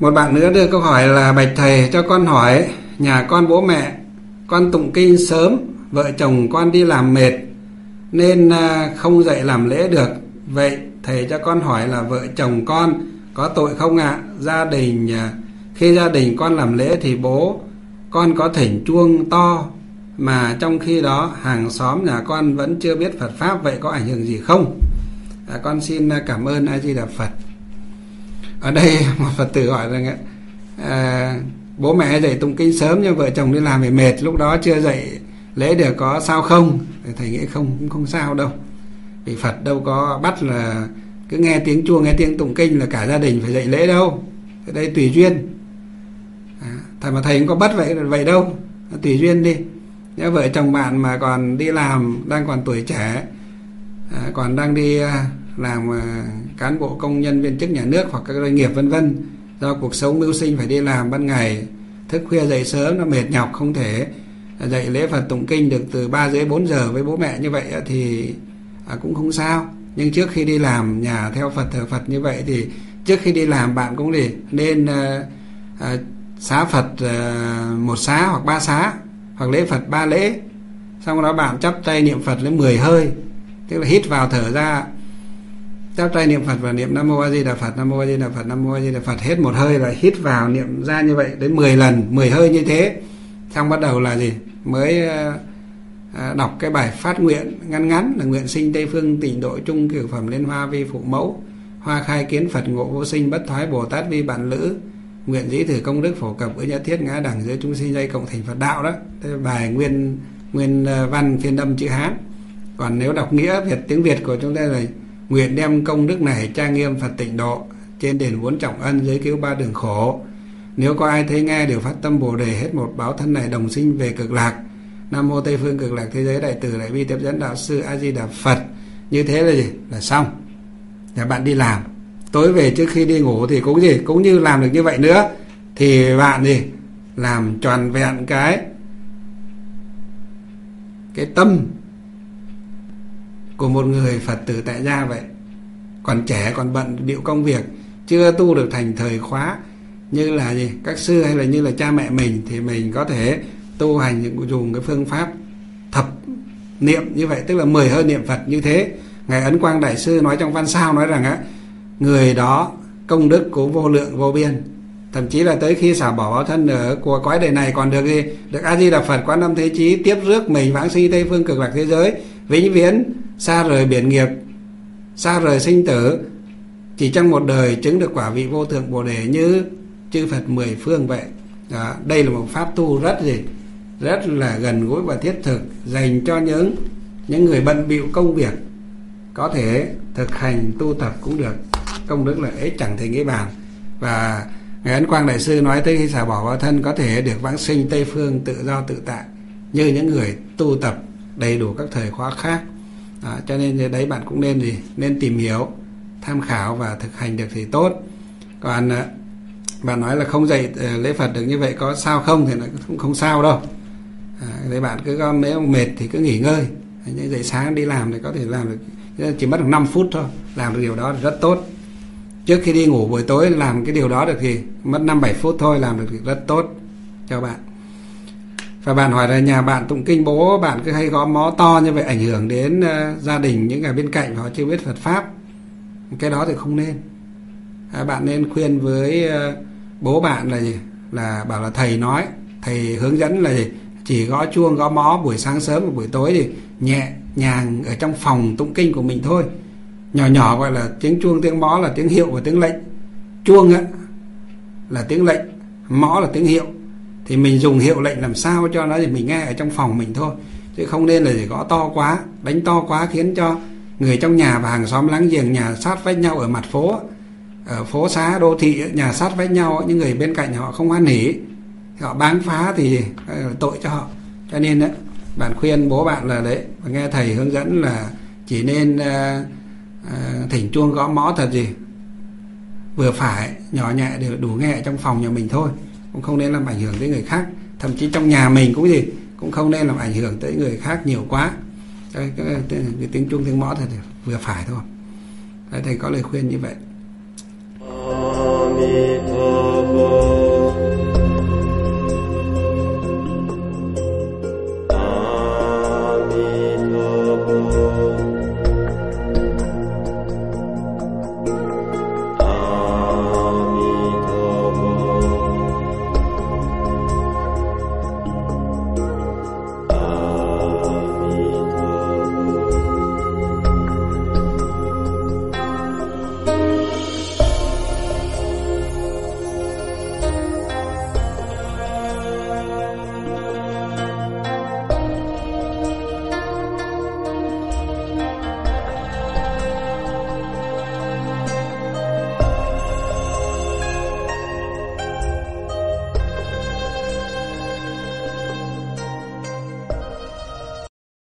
Một bạn nữa đưa câu hỏi là: bạch thầy, cho con hỏi, nhà con bố mẹ con tụng kinh sớm, vợ chồng con đi làm mệt nên không dậy làm lễ được. Vậy thầy cho con hỏi là vợ chồng con có tội không ạ? Khi gia đình con làm lễ thì bố con có thỉnh chuông to, mà trong khi đó hàng xóm nhà con vẫn chưa biết Phật pháp, vậy có ảnh hưởng gì không? Con xin cảm ơn A Di Đà Phật. Ở đây một Phật tử hỏi rằng bố mẹ dậy tụng kinh sớm nhưng vợ chồng đi làm về mệt, lúc đó chưa dậy lễ được, có sao không? Thầy nghĩ không sao đâu, vì Phật đâu có bắt là cứ nghe tiếng chuông, nghe tiếng tụng kinh là cả gia đình phải dậy lễ đâu. Cái đây tùy duyên. Thầy cũng có bắt vậy đâu, tùy duyên đi. Nếu vợ chồng bạn mà còn đi làm, đang còn tuổi trẻ, còn đang đi làm cán bộ công nhân viên chức nhà nước hoặc các doanh nghiệp vân vân, do cuộc sống mưu sinh phải đi làm ban ngày, thức khuya dậy sớm, nó mệt nhọc, không thể dậy lễ Phật tụng kinh được từ 3 rưỡi 4 giờ với bố mẹ như vậy thì cũng không sao. Nhưng trước khi đi làm, nhà theo Phật, thờ Phật như vậy thì trước khi đi làm bạn cũng nên xá Phật 1 xá hoặc 3 xá, hoặc lễ Phật 3 lễ. Xong đó bạn chắp tay niệm Phật lên 10 hơi, tức là hít vào thở ra, chắp tay niệm Phật và niệm Nam Mô A Di Đà Phật, Nam Mô A Di Đà Phật, Nam Mô A Di Đà Phật, hết một hơi lại hít vào niệm ra như vậy đến 10 lần, 10 hơi như thế. Xong bắt đầu là mới đọc cái bài phát nguyện ngắn ngắn là: nguyện sinh Tây Phương Tịnh Độ chung cửu phẩm Liên Hoa vi phụ mẫu, hoa khai kiến Phật ngộ vô sinh bất thoái Bồ Tát vi bạn lữ, nguyện dĩ thử công đức phổ cập ư nhất thiết ngã đẳng giới chúng sinh dây cộng thành Phật đạo. Đó thế bài nguyên văn phiên âm chữ Hán. Còn nếu đọc nghĩa Việt, tiếng Việt của chúng ta là: nguyện đem công đức này trang nghiêm Phật tịnh độ, trên đền 4 trọng ân, giới cứu 3 đường khổ. Nếu có ai thấy nghe đều phát tâm Bồ đề, hết một báo thân này đồng sinh về cực lạc. Nam Mô Tây Phương Cực Lạc Thế Giới Đại Từ Đại Bi Tiếp Dẫn Đạo Sư A Di Đà Phật. Như thế là là xong. Nhà bạn đi làm, tối về trước khi đi ngủ thì cũng như làm được như vậy nữa, thì bạn làm tròn vẹn cái tâm của một người Phật tử tại gia vậy. Còn trẻ, còn bận bịu công việc, chưa tu được thành thời khóa như là các sư hay là như là cha mẹ mình, thì mình có thể tu hành dùng cái phương pháp thập niệm như vậy, tức là 10 hơi niệm Phật như thế. Ngài Ấn Quang Đại Sư nói trong văn sao nói rằng người đó công đức cũng vô lượng vô biên, thậm chí là tới khi xả bỏ báo thân ở của cõi đời này còn được A Di Đà Phật Quán Âm Thế Chí tiếp rước mình vãng sinh Tây Phương Cực Lạc Thế Giới, vĩnh viễn xa rời biển nghiệp, xa rời sinh tử, chỉ trong một đời chứng được quả vị vô thượng Bồ đề như chư Phật 10 phương vậy. Đó, đây là một pháp tu rất là gần gũi và thiết thực, dành cho những người bận bịu công việc có thể thực hành tu tập cũng được. Công đức là ấy chẳng thể nghĩ bàn. Và Ngài Ấn Quang Đại Sư nói tới khi xả bỏ báo thân có thể được vãng sinh Tây Phương tự do tự tại như những người tu tập đầy đủ các thời khóa khác. Đó, cho nên đấy bạn cũng nên tìm hiểu, tham khảo và thực hành được thì tốt. Còn bạn nói là không dạy lễ Phật được như vậy có sao không, thì nó cũng không sao đâu. Đấy bạn cứ nếu mệt thì cứ nghỉ ngơi, như dậy sáng đi làm thì có thể làm được, chỉ mất được 5 phút thôi, làm được điều đó thì rất tốt. Trước khi đi ngủ buổi tối làm cái điều đó được thì mất 5-7 phút thôi, làm được thì rất tốt cho bạn. Và bạn hỏi là nhà bạn tụng kinh, bố bạn cứ hay gõ mõ to như vậy ảnh hưởng đến gia đình, những người bên cạnh họ chưa biết Phật pháp. Cái đó thì không nên. Bạn nên khuyên với bố bạn là bảo là thầy nói, thầy hướng dẫn là chỉ gõ chuông gõ mõ buổi sáng sớm và buổi tối thì nhẹ nhàng ở trong phòng tụng kinh của mình thôi, nhỏ nhỏ, gọi là tiếng chuông tiếng mõ là tiếng hiệu và tiếng lệnh. Chuông là tiếng lệnh, mõ là tiếng hiệu, thì mình dùng hiệu lệnh làm sao cho nó thì mình nghe ở trong phòng mình thôi, chứ không nên là gõ to quá, đánh to quá, khiến cho người trong nhà và hàng xóm láng giềng, nhà sát vách nhau ở mặt phố, ở phố xá đô thị, nhà sát vách nhau, những người bên cạnh họ không hoan hỉ, họ báng phá thì tội cho họ. Cho nên bạn khuyên bố bạn là và nghe thầy hướng dẫn là chỉ nên thỉnh chuông gõ mõ thật vừa phải, nhỏ nhẹ để đủ nghe trong phòng nhà mình thôi, cũng không nên làm ảnh hưởng tới người khác. Thậm chí trong nhà mình cũng không nên làm ảnh hưởng tới người khác nhiều quá. Cái tiếng chuông tiếng mõ thật vừa phải thôi. Thầy có lời khuyên như vậy.